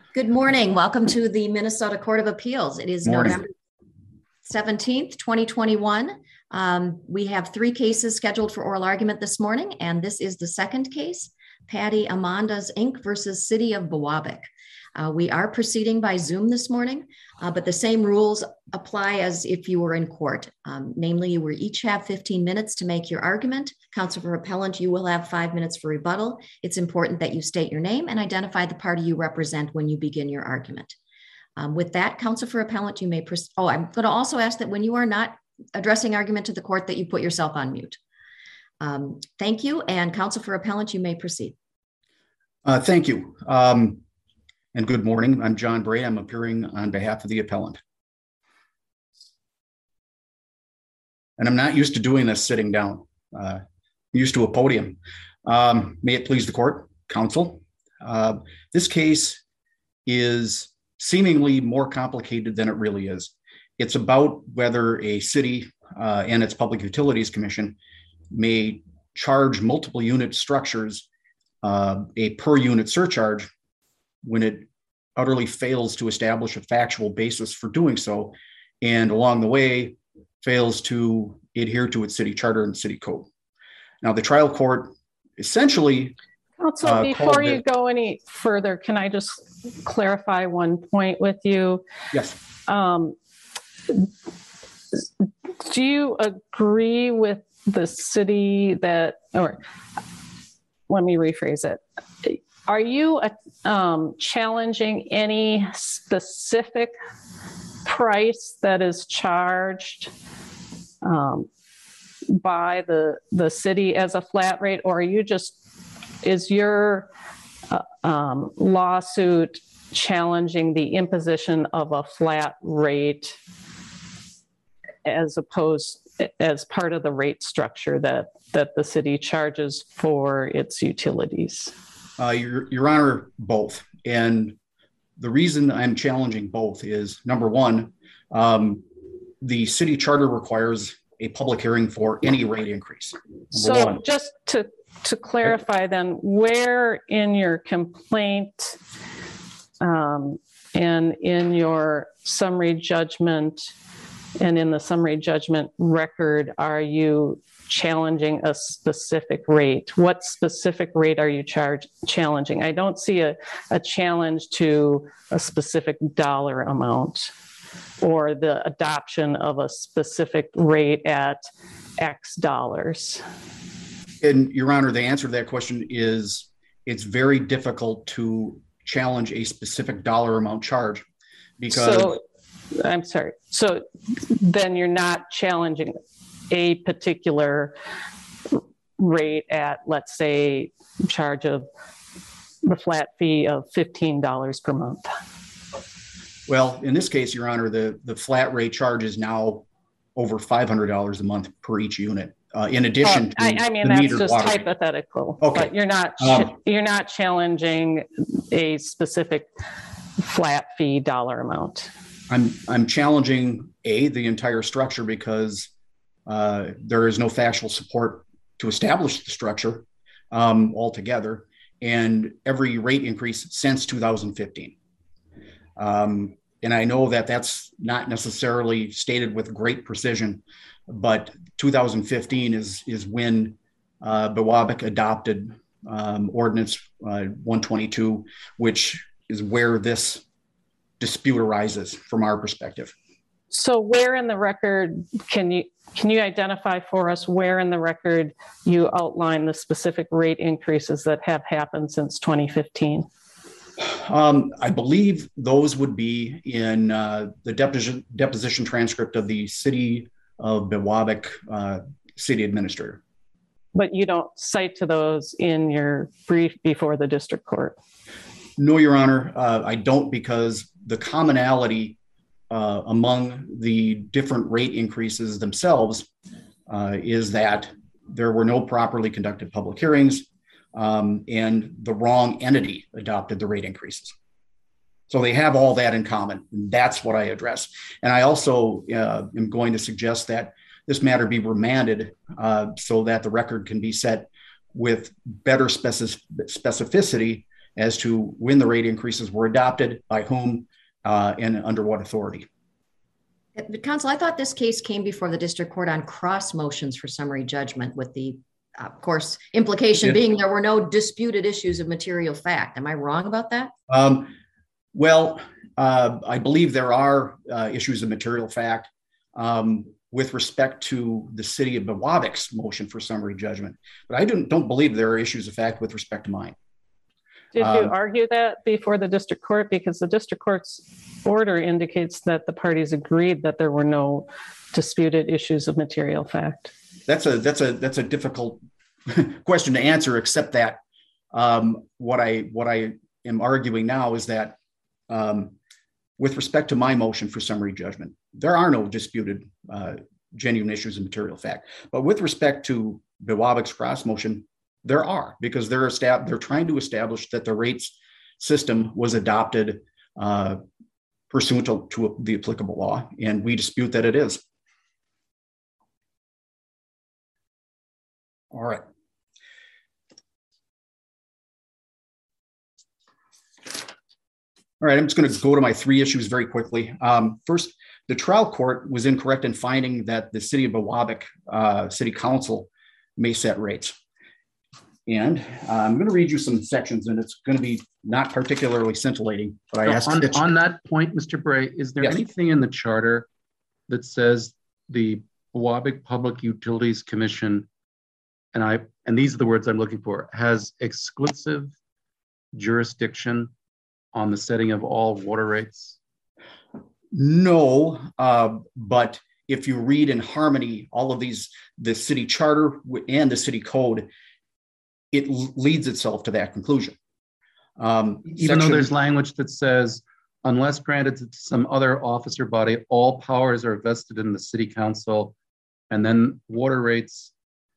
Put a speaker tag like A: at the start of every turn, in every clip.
A: Good morning. Welcome to the Minnesota Court of Appeals. It is
B: Morning.
A: November 17th, 2021. We have three cases scheduled for oral argument this morning, and this is the second case, Patty Amandas Inc. versus City of Biwabik. We are proceeding by Zoom this morning, but the same rules apply as if you were in court. Namely, you will each have 15 minutes to make your argument. Counsel for appellant, you will have 5 minutes for rebuttal. It's important that you state your name and identify the party you represent when you begin your argument. With that, counsel for appellant, you may proceed. Oh, I'm going to also ask that when you are not addressing argument to the court that you put yourself on mute. Thank you. And counsel for appellant, you may proceed.
B: Thank you. And good morning. I'm John Bray. I'm appearing on behalf of the appellant. And I'm not used to doing this sitting down. I'm used to a podium. May it please the court, counsel. This case is seemingly more complicated than it really is. It's about whether a city and its Public Utilities Commission may charge multiple unit structures a per unit surcharge when it utterly fails to establish a factual basis for doing so, and along the way fails to adhere to its city charter and city code. Now, the trial court essentially—
C: Counsel, before you go any further, can I just clarify one point with you?
B: Yes.
C: Do you agree with the city that, or let me rephrase it. Are you challenging any specific price that is charged by the city as a flat rate, or are you is your lawsuit challenging the imposition of a flat rate as part of the rate structure that the city charges for its utilities?
B: Your Honor, both. And the reason I'm challenging both is, number one, the city charter requires a public hearing for any rate increase.
C: So just to clarify then, where in your complaint and in your summary judgment and in the summary judgment record are you challenging a specific rate? What specific rate are you challenging? I don't see a challenge to a specific dollar amount or the adoption of a specific rate at X dollars.
B: And Your Honor, the answer to that question is it's very difficult to challenge a specific dollar amount charge because—
C: So, I'm sorry. So then you're not challenging a particular rate at, let's say, charge of the flat fee of $15 per month.
B: Well, in this case, Your Honor, the flat rate charge is now over $500 a month per each unit. In addition to
C: I mean, that's just hypothetical.
B: Okay.
C: But you're not challenging a specific flat fee dollar amount.
B: I'm challenging the entire structure because there is no factual support to establish the structure altogether, and every rate increase since 2015. And I know that that's not necessarily stated with great precision, but 2015 is when Biwabik adopted Ordinance 122, which is where this dispute arises from our perspective.
C: So where in the record can you identify for us where in the record you outline the specific rate increases that have happened since 2015?
B: I believe those would be in the deposition transcript of the City of Biwabik city administrator.
C: But you don't cite to those in your brief before the district court?
B: No, Your Honor, I don't, because the commonality among the different rate increases themselves is that there were no properly conducted public hearings and the wrong entity adopted the rate increases. So they have all that in common. And that's what I address. And I also am going to suggest that this matter be remanded so that the record can be set with better specificity as to when the rate increases were adopted, by whom, and under what authority.
A: Counsel, I thought this case came before the district court on cross motions for summary judgment, with the, of course, implication being there were no disputed issues of material fact. Am I wrong about that?
B: Well, I believe there are issues of material fact with respect to the city of Biwabik's motion for summary judgment, but I don't believe there are issues of fact with respect to mine.
C: Did you argue that before the district court? Because the district court's order indicates that the parties agreed that there were no disputed issues of material fact.
B: That's a difficult question to answer, except that what I am arguing now is that with respect to my motion for summary judgment, there are no disputed genuine issues of material fact. But with respect to Biwabik's cross motion, there are, because they're trying to establish that the rates system was adopted pursuant to the applicable law, and we dispute that it is. All right. All right, I'm just going to go to my three issues very quickly. First, the trial court was incorrect in finding that the city of Biwabik City Council may set rates. And I'm going to read you some sections, and it's going to be not particularly scintillating, but I asked
D: on that point, Mr. Bray, is there anything in the charter that says the Biwabik Public Utilities Commission, and these are the words I'm looking for, has exclusive jurisdiction on the setting of all water rates?
B: No, but if you read in harmony all of these, the city charter and the city code, it leads itself to that conclusion.
D: Even though there's language that says, unless granted to some other office or body, all powers are vested in the city council, and then water rates,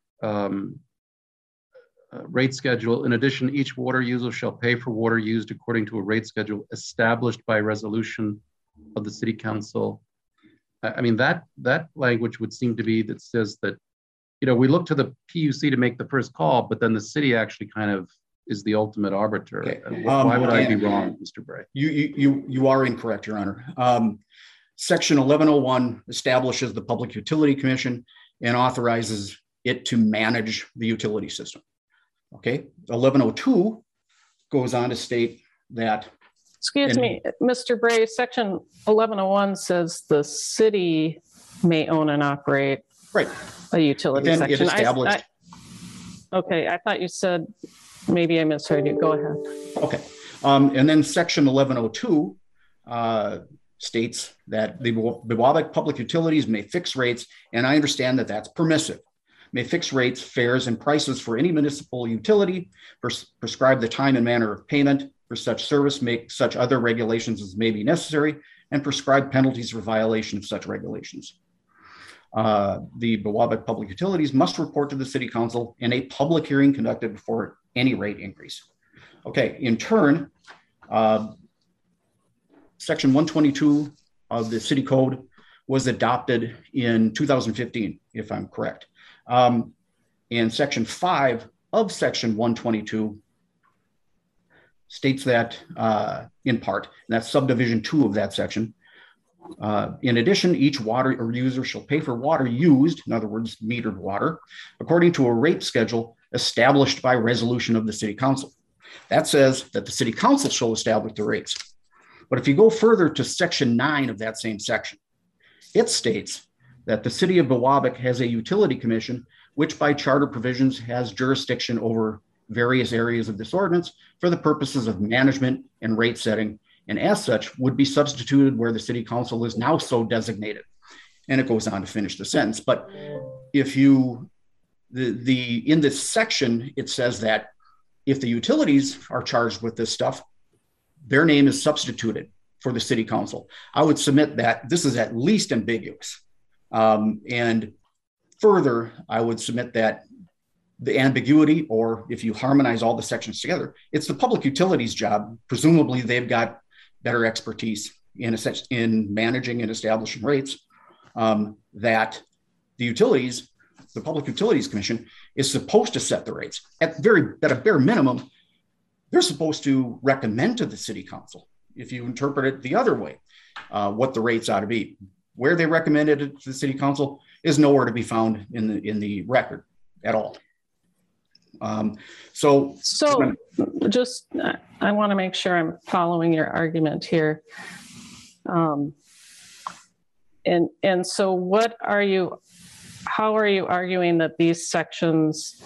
D: rate schedule. In addition, each water user shall pay for water used according to a rate schedule established by resolution of the city council. I mean, that language would seem to be that says that, you know, we look to the PUC to make the first call, but then the city actually kind of is the ultimate arbiter. Okay. Why would I be wrong, Mr. Bray?
B: You are incorrect, Your Honor. Section 1101 establishes the Public Utility Commission and authorizes it to manage the utility system. Okay, 1102 goes on to state that.
C: Excuse me, Mr. Bray, section 1101 says the city may own and operate a utility section. Okay, I thought you said, maybe I misheard you. Go ahead.
B: Okay, and then section 1102 states that the Biwabik Public Utilities may fix rates, and I understand that that's permissive. May fix rates, fares, and prices for any municipal utility, prescribe the time and manner of payment for such service, make such other regulations as may be necessary, and prescribe penalties for violation of such regulations. The Biwabik Public Utilities must report to the City Council in a public hearing conducted before any rate increase. Okay, in turn, Section 122 of the City Code was adopted in 2015, if I'm correct. And Section 5 of Section 122 states that in part, and that's subdivision 2 of that section. In addition, each water or user shall pay for water used, in other words, metered water, according to a rate schedule established by resolution of the City Council. That says that the City Council shall establish the rates. But if you go further to Section 9 of that same section, it states that the City of Biwabik has a utility commission, which by charter provisions has jurisdiction over various areas of this ordinance for the purposes of management and rate setting, and as such would be substituted where the City Council is now so designated. And it goes on to finish the sentence. But if you, in this section, it says that if the utilities are charged with this stuff, their name is substituted for the City Council. I would submit that this is at least ambiguous. And further, I would submit that the ambiguity, or if you harmonize all the sections together, it's the public utilities job. Presumably they've got better expertise in managing and establishing rates, that the utilities, the Public Utilities Commission, is supposed to set the rates. At a bare minimum, they're supposed to recommend to the city council, if you interpret it the other way, what the rates ought to be. Where they recommended it to the city council is nowhere to be found in the record at all. So
C: just, I want to make sure I'm following your argument here. And so how are you arguing that these sections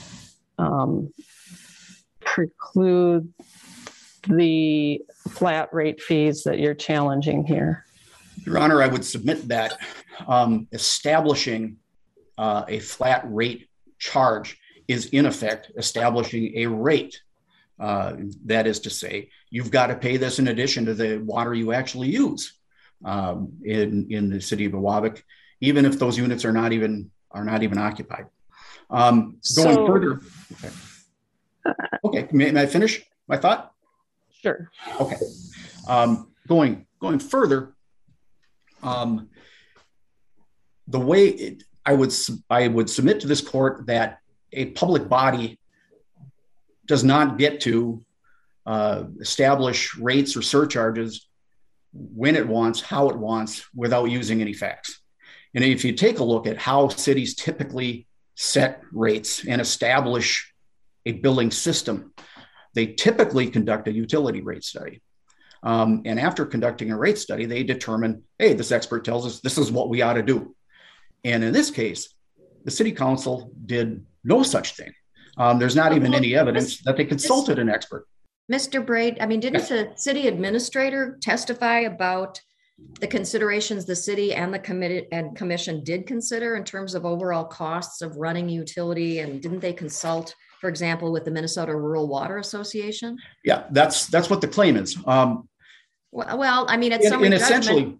C: preclude the flat rate fees that you're challenging here?
B: Your Honor, I would submit that establishing a flat rate charge is in effect establishing a rate. That is to say, you've got to pay this in addition to the water you actually use in the city of Biwabik, even if those units are not even occupied. Going further, okay, may I finish my thought?
C: Sure.
B: Okay. Going further, the way I would submit to this court that a public body does not get to establish rates or surcharges when it wants, how it wants, without using any facts. And if you take a look at how cities typically set rates and establish a billing system, they typically conduct a utility rate study. And after conducting a rate study, they determine, hey, this expert tells us this is what we ought to do. And in this case, the city council did no such thing. There's not even any evidence that they consulted an expert.
A: Mr. Braid, I mean, didn't the city administrator testify about the considerations the city and the commission did consider in terms of overall costs of running utility? And didn't they consult, for example, with the Minnesota Rural Water Association?
B: Yeah, that's what the claim is.
A: Well, I mean, it's
B: essentially,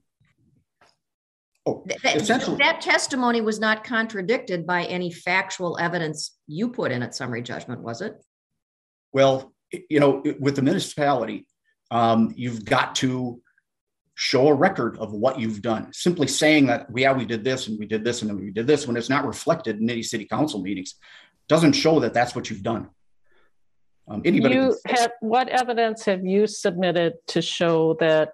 A: that testimony was not contradicted by any factual evidence you put in at summary judgment, was it?
B: Well, with the municipality, you've got to show a record of what you've done. Simply saying that, we did this and we did this and we did this, when it's not reflected in any city council meetings, doesn't show that that's what you've done.
C: What evidence have you submitted to show that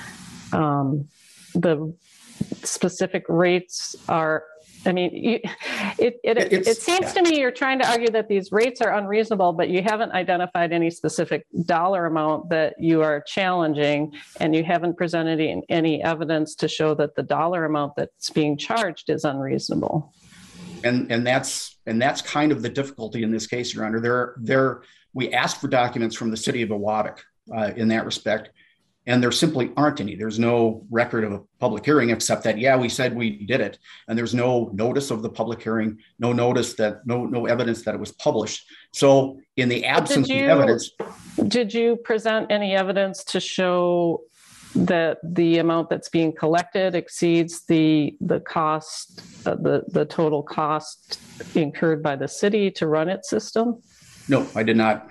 C: the specific rates are? I mean, it seems to me you're trying to argue that these rates are unreasonable, but you haven't identified any specific dollar amount that you are challenging, and you haven't presented any evidence to show that the dollar amount that's being charged is unreasonable.
B: And that's kind of the difficulty in this case, Your Honor. We asked for documents from the city of Biwabik in that respect, and there simply aren't any. There's no record of a public hearing except that, we said we did it, and there's no notice of the public hearing, no evidence that it was published. So in the absence of evidence.
C: Did you present any evidence to show that the amount that's being collected exceeds the cost, the total cost incurred by the city to run its system?
B: No, I did not.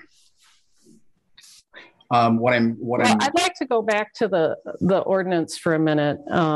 B: I'd
C: like to go back to the ordinance for a minute.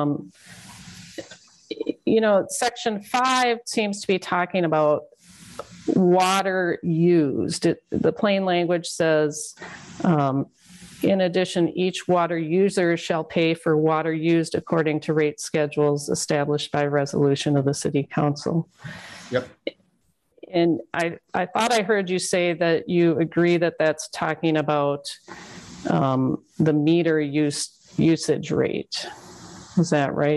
C: Section 5 seems to be talking about water used. The plain language says, in addition, each water user shall pay for water used according to rate schedules established by resolution of the city council.
B: Yep.
C: And I thought I heard you say that you agree that that's talking about the meter usage rate. Is that right?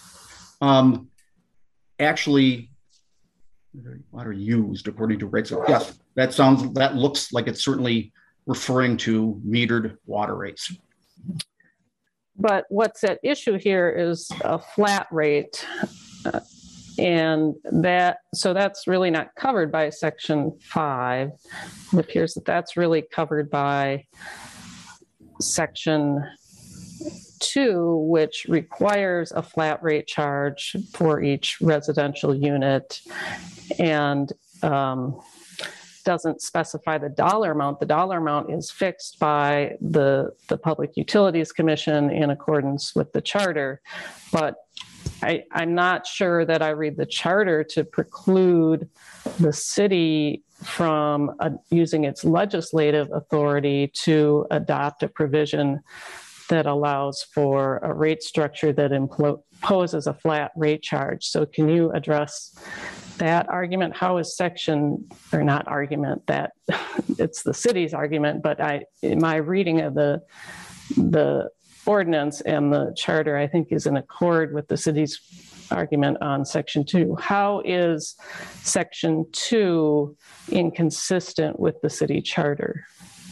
B: Actually, water used according to rates. Yes, that looks like it's certainly referring to metered water rates.
C: But what's at issue here is a flat rate. And that's really not covered by Section 5. It appears that that's really covered by Section 2, which requires a flat rate charge for each residential unit and doesn't specify the dollar amount. The dollar amount is fixed by the Public Utilities Commission in accordance with the charter, but I'm not sure that I read the charter to preclude the city from using its legislative authority to adopt a provision that allows for a rate structure that imposes a flat rate charge. So can you address that argument? How is section, or not argument, that it's the city's argument, but in my reading of the ordinance and the charter, I think is in accord with the city's argument on section 2. How is section 2 inconsistent with the city charter?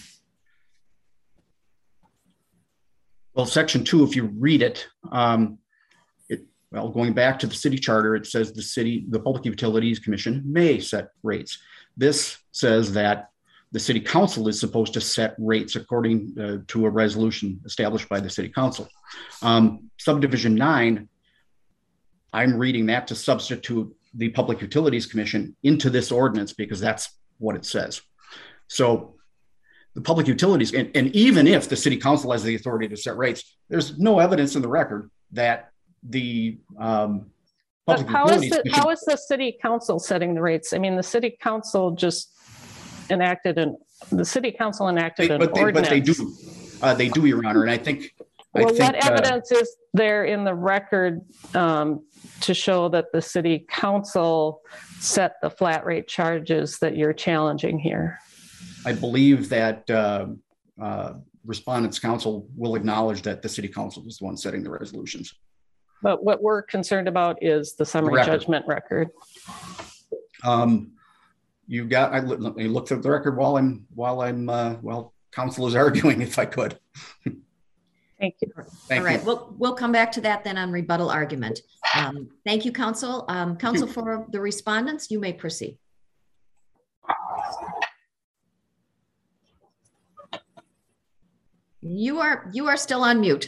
B: Well, section 2, if you read it, well, going back to the city charter, it says the Public Utilities Commission may set rates. This says that the city council is supposed to set rates according to a resolution established by the city council. Subdivision 9, I'm reading that to substitute the Public Utilities Commission into this ordinance because that's what it says. So the public utilities, and even if the city council has the authority to set rates, there's no evidence in the record that the public utilities commission.
C: How is the city council setting the rates? I mean, the city council just enacted an ordinance.
B: But they do, Your Honor, and I think.
C: What evidence is there in the record to show that the city council set the flat rate charges that you're challenging here?
B: I believe that respondents' council will acknowledge that the city council is the one setting the resolutions.
C: But what we're concerned about is the summary judgment record.
B: Let me look through the record while council is arguing, if I could.
C: Thank you.
A: All right, we'll come back to that then on rebuttal argument. Thank you, counsel. Counsel for the respondents, you may proceed. You are still on mute.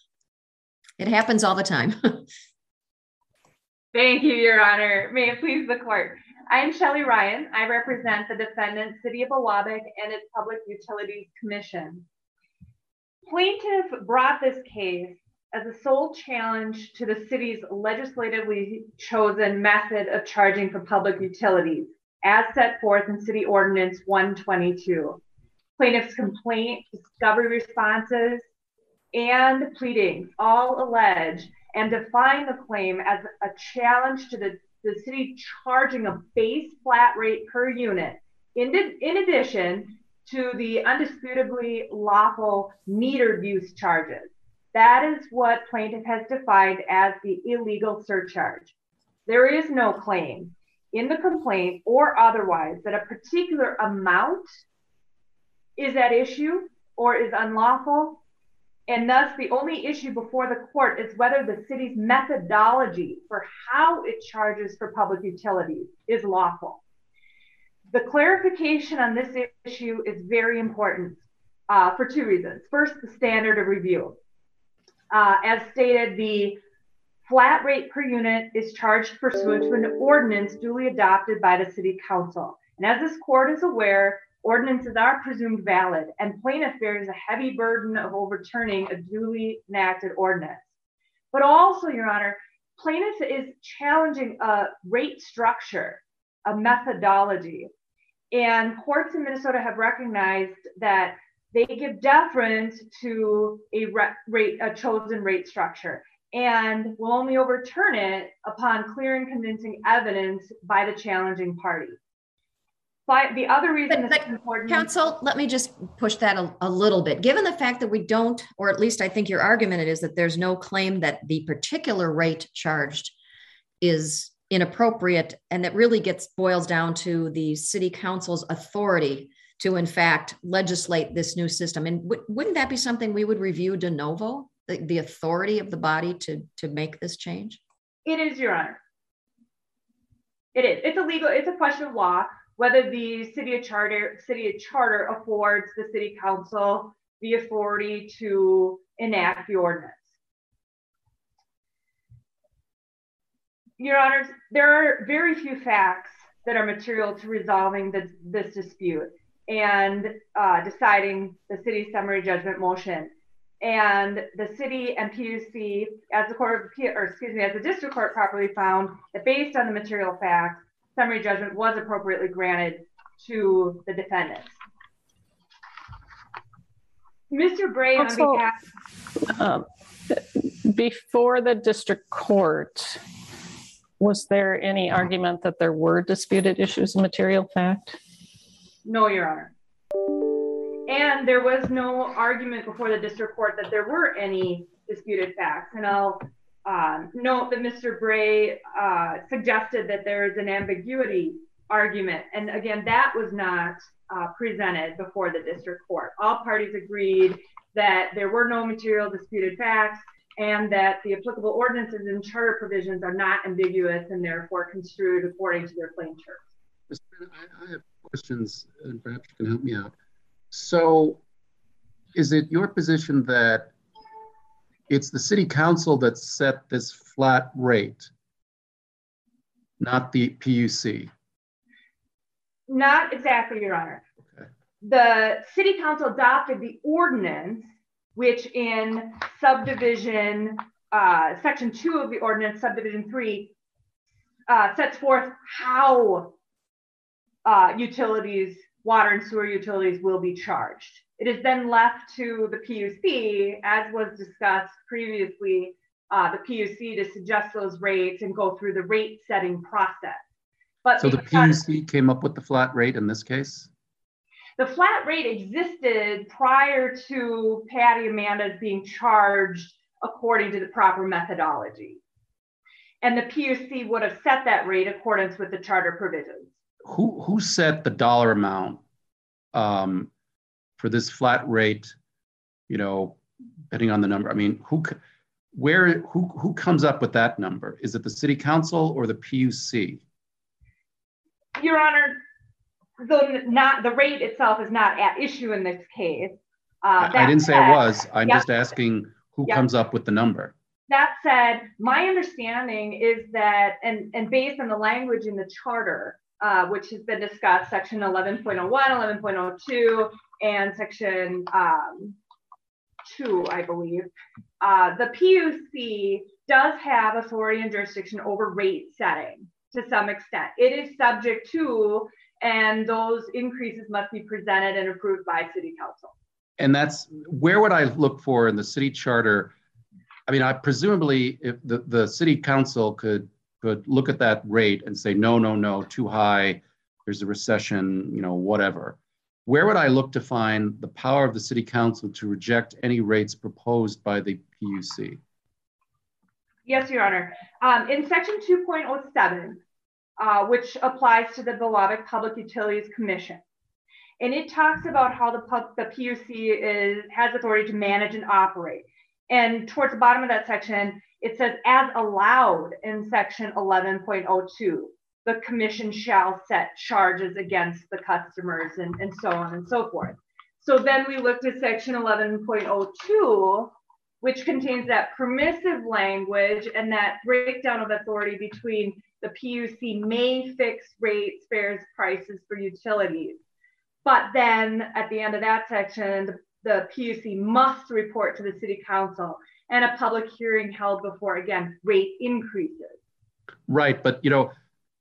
A: It happens all the time.
E: Thank you, Your Honor. May it please the court. I'm Shelley Ryan. I represent the defendant, City of Biwabik, and its Public Utilities Commission. Plaintiff brought this case as a sole challenge to the city's legislatively chosen method of charging for public utilities, as set forth in City Ordinance 122. Plaintiff's complaint, discovery responses, and pleadings all allege and define the claim as a challenge to the city charging a base flat rate per unit, in addition to the undisputably lawful metered use charges. That is what plaintiff has defined as the illegal surcharge. There is no claim in the complaint or otherwise that a particular amount is at issue or is unlawful, and thus the only issue before the court is whether the city's methodology for how it charges for public utilities is lawful. The clarification on this issue is very important for two reasons. First, the standard of review. As stated, the flat rate per unit is charged pursuant to an ordinance duly adopted by the city council. And as this court is aware, ordinances are presumed valid, and plaintiff bears a heavy burden of overturning a duly enacted ordinance. But also, Your Honor, plaintiff is challenging a rate structure, a methodology. And courts in Minnesota have recognized that they give deference to a chosen rate structure and will only overturn it upon clear and convincing evidence by the challenging party. But the other reason this is important—
A: Counsel, let me just push that a little bit. Given the fact that we don't, or at least I think your argument is that there's no claim that the particular rate charged is inappropriate, and that really boils down to the city council's authority to, in fact, legislate this new system. And wouldn't that be something we would review de novo, the authority of the body to make this change?
E: It is, Your Honor. It is. It's a question of law, whether the city charter affords the city council the authority to enact the ordinance. Your Honors, there are very few facts that are material to resolving this dispute and deciding the city's summary judgment motion. And the city and PUC, as the district court properly found, that based on the material facts, summary judgment was appropriately granted to the defendants. Mr. Bray, on behalf.
C: Before the district court, was there any argument that there were disputed issues of material fact?
E: No, Your Honor. And there was no argument before the district court that there were any disputed facts. And I'll note that Mr. Bray suggested that there is an ambiguity argument. And again, that was not presented before the district court. All parties agreed that there were no material disputed facts and that the applicable ordinances and charter provisions are not ambiguous and therefore construed according to their plain terms.
D: I have questions, and perhaps you can help me out. So is it your position that it's the city council that set this flat rate, not the PUC?
E: Not exactly, Your Honor.
D: Okay.
E: The city council adopted the ordinance, which in subdivision, section 2 of the ordinance, subdivision 3, sets forth how utilities, water and sewer utilities, will be charged. It is then left to the PUC, as was discussed previously, the PUC to suggest those rates and go through the rate setting process. But
D: so the PUC came up with the flat rate in this case?
E: The flat rate existed prior to Patty Amanda's being charged according to the proper methodology. And the PUC would have set that rate in accordance with the charter provisions.
D: Who set the dollar amount for this flat rate, you know, depending on the number? I mean, who comes up with that number? Is it the city council or the PUC?
E: Your Honor, the rate itself is not at issue in this case.
D: I didn't say it was. I'm just asking who comes up with the number.
E: That said, my understanding is that, and based on the language in the charter, which has been discussed, section 11.01, 11.02, and section 2, I believe, the PUC does have authority and jurisdiction over rate setting to some extent. It is subject to, and those increases must be presented and approved by city council.
D: And that's, where would I look for in the city charter? I mean, presumably if the city council could look at that rate and say, no, too high, there's a recession, you know, whatever. Where would I look to find the power of the city council to reject any rates proposed by the PUC?
E: Yes, Your Honor. In section 2.07, which applies to the Bilobic Public Utilities Commission, and it talks about how the PUC has authority to manage and operate. And towards the bottom of that section, it says, as allowed in section 11.02, the commission shall set charges against the customers and so on and so forth. So then we looked at section 11.02, which contains that permissive language and that breakdown of authority between the PUC may fix rates, fares, prices for utilities. But then at the end of that section, the PUC must report to the city council and a public hearing held before, again, rate increases.
D: Right, but you know,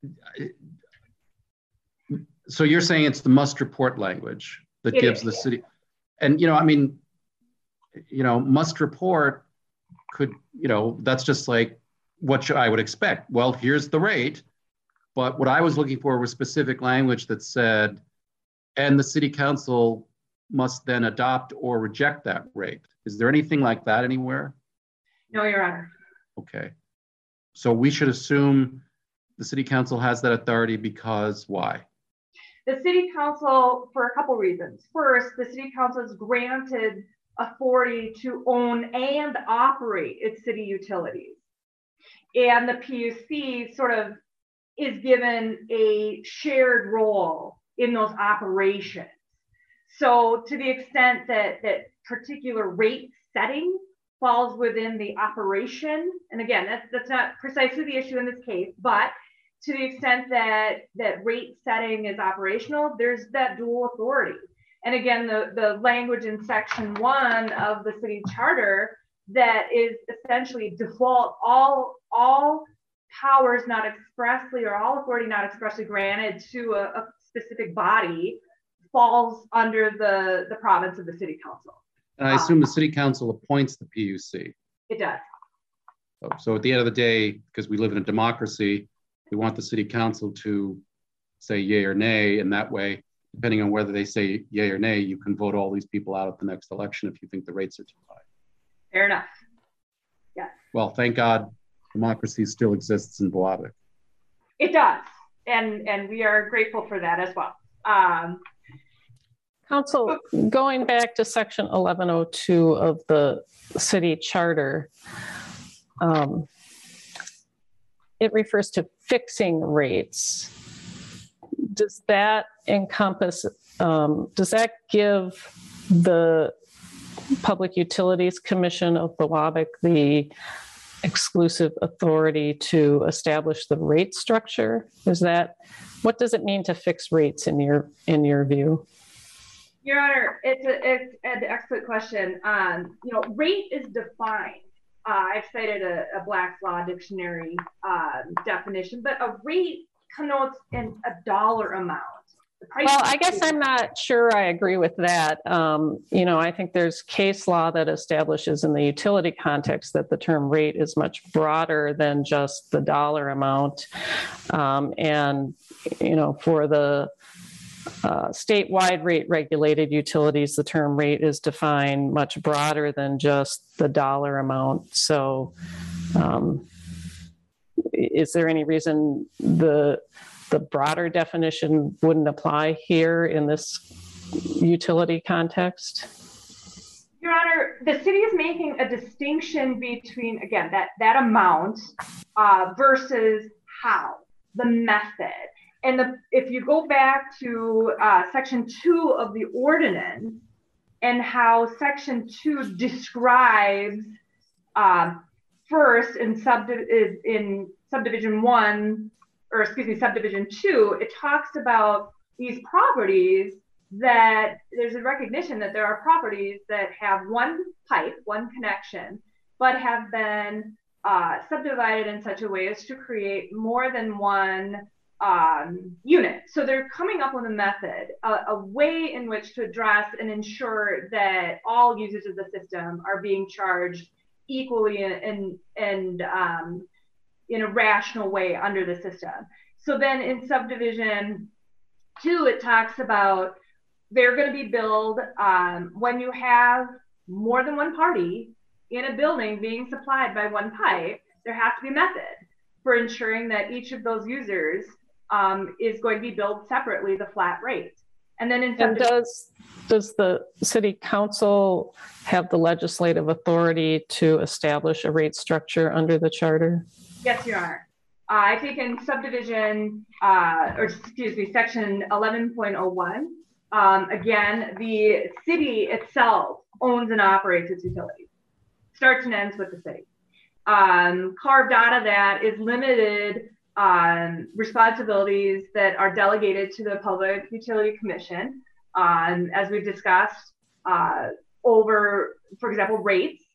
D: so you're saying it's the must report language that gives the city, and you know, I mean, you know, must report could, you know, that's just like what I would expect. Well, here's the rate, but what I was looking for was specific language that said, and the city council must then adopt or reject that rate. Is there anything like that anywhere?
E: No, Your Honor.
D: Okay. So we should assume the city council has that authority because why?
E: The city council, for a couple reasons. First, the city council is granted authority to own and operate its city utilities. And the PUC sort of is given a shared role in those operations. So to the extent that particular rate setting falls within the operation, and again, that's not precisely the issue in this case, but to the extent that rate setting is operational, there's that dual authority. And again, the language in section 1 of the city charter that is essentially default, all powers not expressly or all authority not expressly granted to a specific body falls under the province of the city council.
D: And I assume the city council appoints the PUC.
E: It does.
D: So at the end of the day, because we live in a democracy, we want the city council to say yay or nay, and that way, depending on whether they say yay or nay, you can vote all these people out at the next election if you think the rates are too high.
E: Fair enough. Yes.
D: Well, thank God democracy still exists in Bowabic.
E: It does. And we are grateful for that as well.
C: Council, going back to section 1102 of the city charter, it refers to fixing rates. Does that encompass, does that give the Public Utilities Commission of Bowabic the exclusive authority to establish the rate structure? What does it mean to fix rates in your view?
E: Your Honor, it's an excellent question. Rate is defined. I've cited a Black's Law Dictionary definition, but a rate connotes a dollar amount.
C: Well, I guess I'm not sure I agree with that. I think there's case law that establishes in the utility context that the term rate is much broader than just the dollar amount. For the statewide rate regulated utilities, the term rate is defined much broader than just the dollar amount. So is there any reason the broader definition wouldn't apply here in this utility context?
E: Your Honor, the city is making a distinction between, again, that amount versus how, the method. And if you go back to section 2 of the ordinance and how section 2 describes first in subdivision 1, or subdivision 2, it talks about these properties that there's a recognition that there are properties that have one pipe, one connection, but have been subdivided in such a way as to create more than one unit. So they're coming up with a method, a way in which to address and ensure that all users of the system are being charged equally and in a rational way under the system. So then in subdivision 2, it talks about they're going to be billed when you have more than one party in a building being supplied by one pipe. There has to be a method for ensuring that each of those users is going to be billed separately, the flat rate. And then in
C: does the city council have the legislative authority to establish a rate structure under the charter?
E: Yes, Your Honor. I think in section 11.01, again, the city itself owns and operates its utilities. Starts and ends with the city. Carved out of that is limited responsibilities that are delegated to the Public Utility Commission, as we've discussed, over, for example, rates,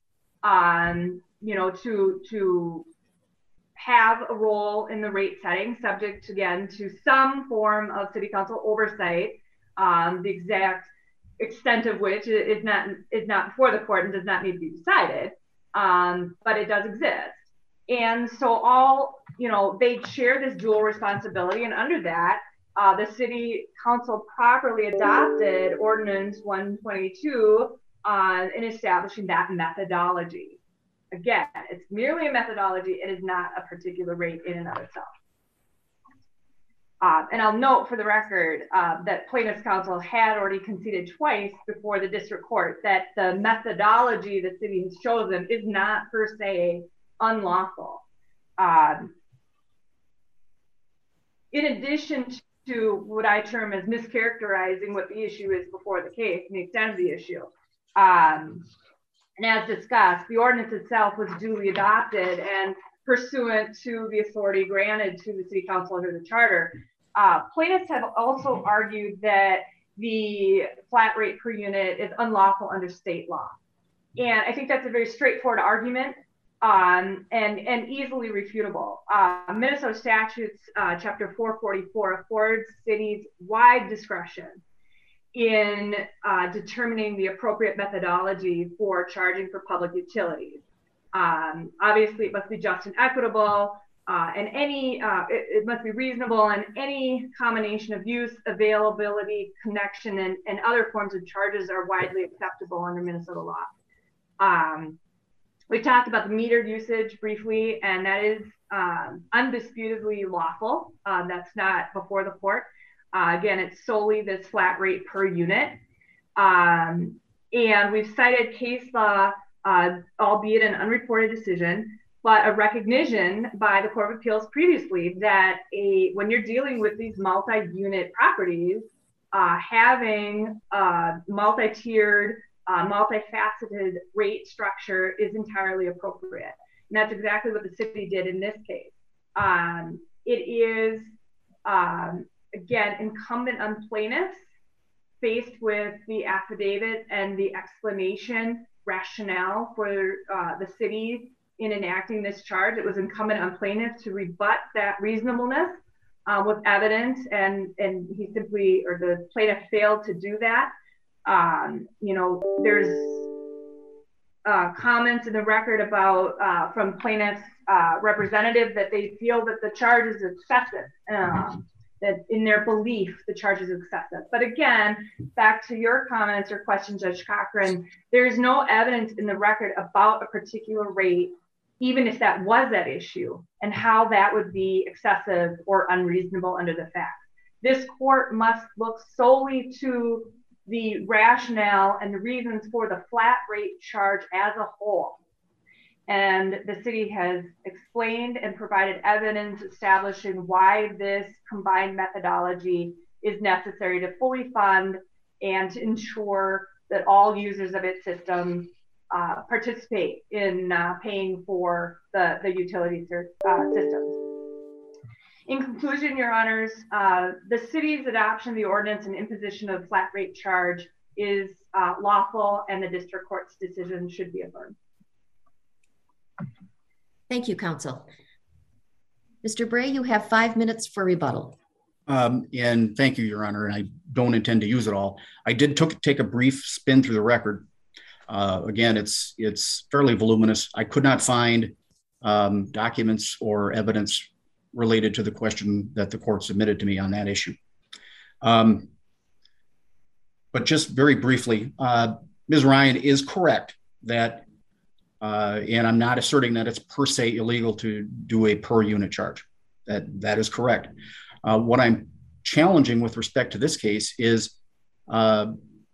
E: to have a role in the rate setting, subject again to some form of city council oversight, the exact extent of which is not before the court and does not need to be decided, but it does exist. And so they share this dual responsibility, and under that, the city council properly adopted Ordinance 122 in establishing that methodology. Again, it's merely a methodology. It is not a particular rate in and of itself. And I'll note for the record that plaintiff's counsel had already conceded twice before the district court that the methodology the city has chosen is not per se unlawful. In addition to what I term as mischaracterizing what the issue is before the case and the extent of the issue, and as discussed, the ordinance itself was duly adopted and pursuant to the authority granted to the city council under the charter. Plaintiffs have also argued that the flat rate per unit is unlawful under state law. And I think that's a very straightforward argument and easily refutable. Minnesota statutes, chapter 444, affords cities wide discretion in determining the appropriate methodology for charging for public utilities. Obviously, it must be just and equitable, and it must be reasonable, and any combination of use, availability, connection, and other forms of charges are widely acceptable under Minnesota law. We talked about the metered usage briefly, and that is undisputedly lawful. That's not before the court. Again, it's solely this flat rate per unit. And we've cited case law, albeit an unreported decision, but a recognition by the Court of Appeals previously that when you're dealing with these multi-unit properties, having a multi-tiered, multifaceted rate structure is entirely appropriate. And that's exactly what the city did in this case. It is, again, incumbent on plaintiffs, faced with the affidavit and the explanation rationale for the city in enacting this charge. It was incumbent on plaintiffs to rebut that reasonableness with evidence, and he simply, or the plaintiff, failed to do that. There's comments in the record about from plaintiffs' representative that they feel that the charge is excessive, that in their belief the charge is excessive. But again, back to your comments or question, Judge Cochran, there's no evidence in the record about a particular rate, even if that was at issue, and how that would be excessive or unreasonable under the facts. This court must look solely to the rationale and the reasons for the flat rate charge as a whole. And the city has explained and provided evidence establishing why this combined methodology is necessary to fully fund and to ensure that all users of its system participate in paying for the utility systems. In conclusion, Your Honors, the city's adoption of the ordinance and imposition of flat rate charge is lawful, and the district court's decision should be affirmed.
A: Thank you, counsel. Mr. Bray, you have 5 minutes for rebuttal.
B: And thank you, Your Honor, and I don't intend to use it all. I did take a brief spin through the record. Again, it's fairly voluminous. I could not find documents or evidence related to the question that the court submitted to me on that issue. But just very briefly, Ms. Ryan is correct that, and I'm not asserting that it's per se illegal to do a per unit charge. That is correct. What I'm challenging with respect to this case is whether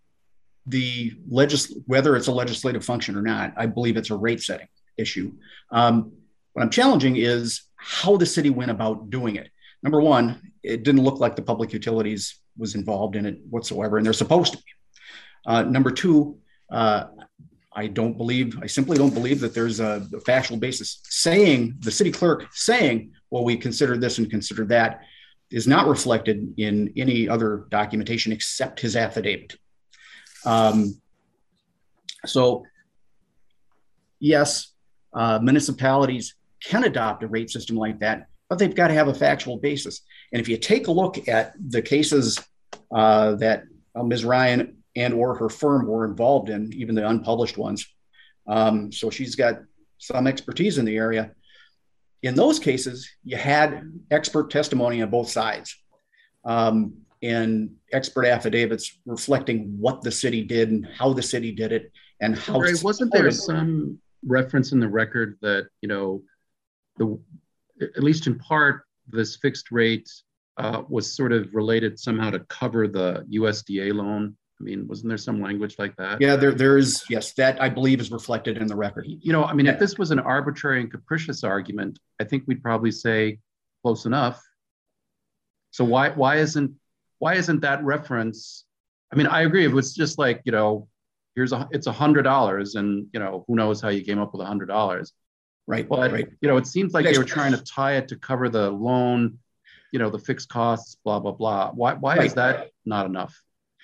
B: it's a legislative function or not. I believe it's a rate setting issue. What I'm challenging is how the city went about doing it. Number one, it didn't look like the public utilities was involved in it whatsoever, and they're supposed to be. Number two, I simply don't believe that there's a factual basis. The city clerk saying, well, we considered this and considered that, is not reflected in any other documentation except his affidavit. So yes, municipalities can adopt a rate system like that, but they've got to have a factual basis. And if you take a look at the cases that Ms. Ryan and or her firm were involved in, even the unpublished ones, so she's got some expertise in the area. In those cases, you had expert testimony on both sides and expert affidavits reflecting what the city did and how the city did it and how.
D: Right. Wasn't there some reference in the record that, at least in part, this fixed rate was sort of related somehow to cover the USDA loan? I mean, wasn't there some language like that?
B: Yeah, there is. Yes, that I believe is reflected in the record.
D: If this was an arbitrary and capricious argument, I think we'd probably say close enough. So why isn't that reference? I mean, I agree. If it was just like, it's $100, and who knows how you came up with $100.
B: Right.
D: But
B: right.
D: It seems like they were trying to tie it to cover the loan, the fixed costs, blah blah blah. Why is that not enough?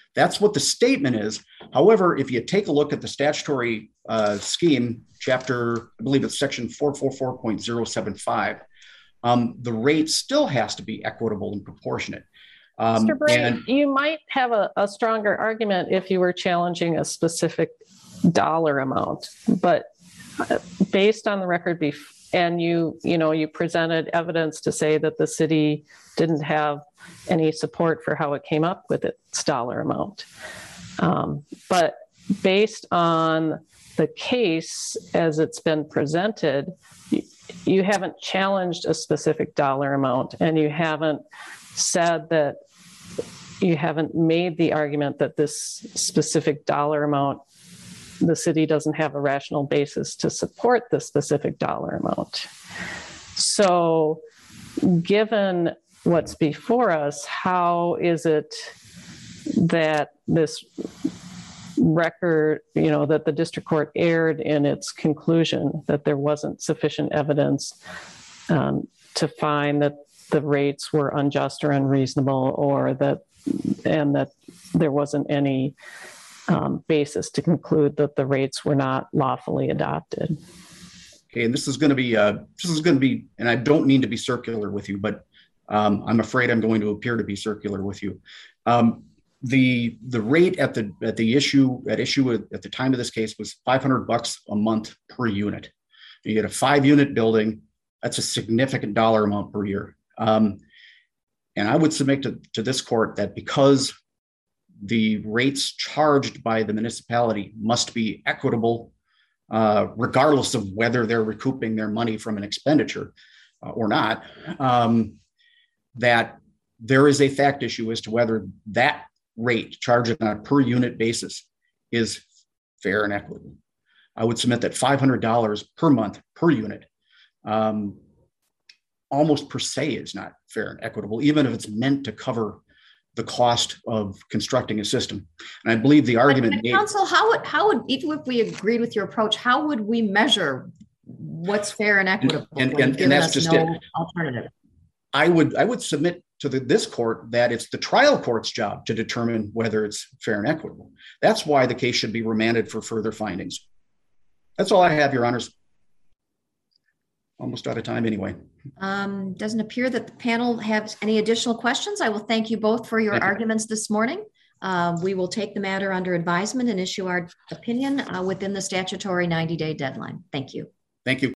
B: That's what the statement is. However, if you take a look at the statutory scheme, chapter, I believe it's section 444.075, the rate still has to be equitable and proportionate.
C: Mr. Bray, you might have a stronger argument if you were challenging a specific dollar amount, but based on the record and you presented evidence to say that the city didn't have any support for how it came up with its dollar amount. But based on the case as it's been presented, you haven't challenged a specific dollar amount, and you haven't said that you haven't made the argument that this specific dollar amount, the city doesn't have a rational basis to support the specific dollar amount. So given what's before us, how is it that this record, that the district court erred in its conclusion that there wasn't sufficient evidence to find that the rates were unjust or unreasonable, and that there wasn't any basis to conclude that the rates were not lawfully adopted?
B: Okay, and this is going to be, and I don't mean to be circular with you, but I'm afraid I'm going to appear to be circular with you. The rate at the issue at the time of this case was $500 a month per unit. You get a 5-unit building, that's a significant dollar amount per year. And I would submit to this court that because the rates charged by the municipality must be equitable, regardless of whether they're recouping their money from an expenditure or not, that there is a fact issue as to whether that rate charged on a per unit basis is fair and equitable. I would submit that $500 per month per unit almost per se is not fair and equitable, even if it's meant to cover the cost of constructing a system. And I believe the argument made—
A: Council, how would, even if we agreed with your approach, how would we measure what's fair and equitable?
B: And that's just
A: no
B: it.
A: Alternative.
B: I would submit to this court that it's the trial court's job to determine whether it's fair and equitable. That's why the case should be remanded for further findings. That's all I have, Your Honors. Almost out of time anyway.
A: Doesn't appear that the panel has any additional questions. I will thank you both for your arguments this morning. We will take the matter under advisement and issue our opinion within the statutory 90-day deadline. Thank you.
B: Thank you.